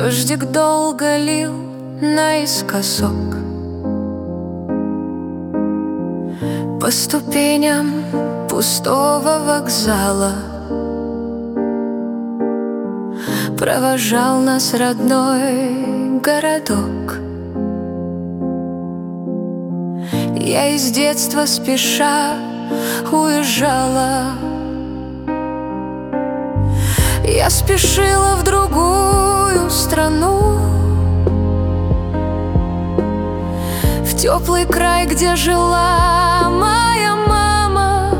Дождик долго лил наискосок по ступеням пустого вокзала. Провожал нас родной городок. Я из детства спеша уезжала. Я спешила в другую страну, в теплый край, где жила моя мама,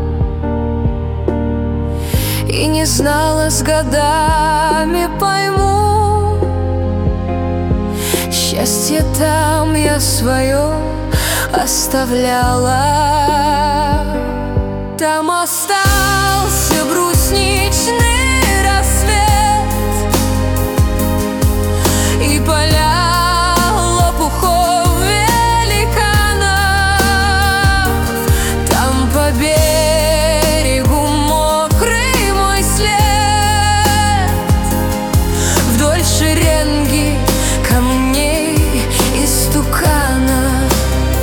и не знала, с годами пойму, счастье там я свое оставляла. Там остался брусничный и поля лопухов великанов. Там по берегу мокрый мой след, вдоль шеренги камней истуканов.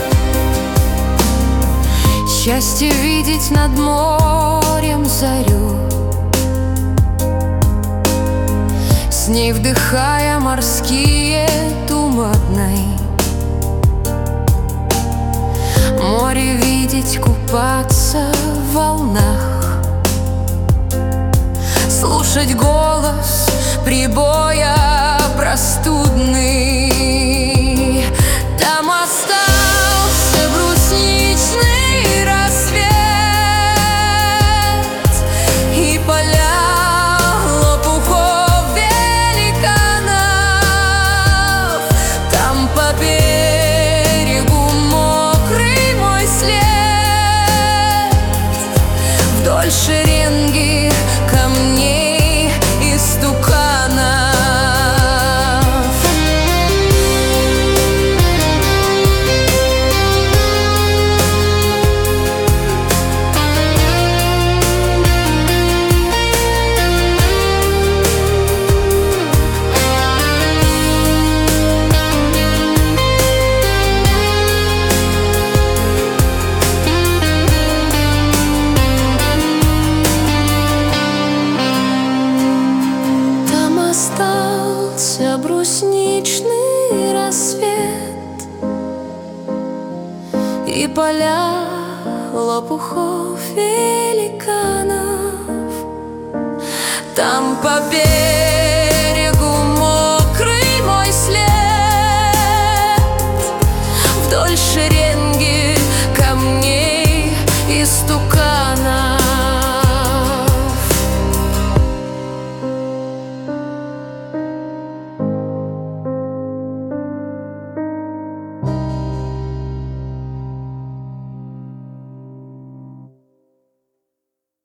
Счастье видеть над морем зарю, с ней вдыхая морские туманы. Море видеть, купаться в волнах, слушать голос прибоя простудный. Там остался брусничный рассвет и поля шеренги камней истуканов. Остался брусничный рассвет и поля лопухов великанов. Там по берегу